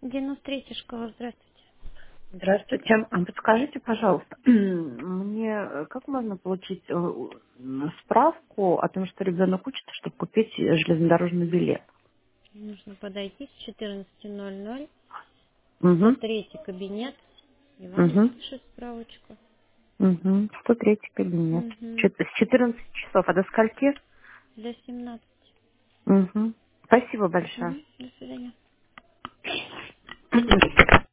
93-я школа, здравствуйте. Здравствуйте. Подскажите, пожалуйста, мне как можно получить справку о том, что ребенок учится, чтобы купить железнодорожный билет? Нужно подойти с 14:00, Угу. 103-й кабинет, и вам Угу. выпишут справочку. Угу. 103 кабинет. Угу. С 14 часов. А до скольки? До 17. Угу. Спасибо большое. Угу. До свидания.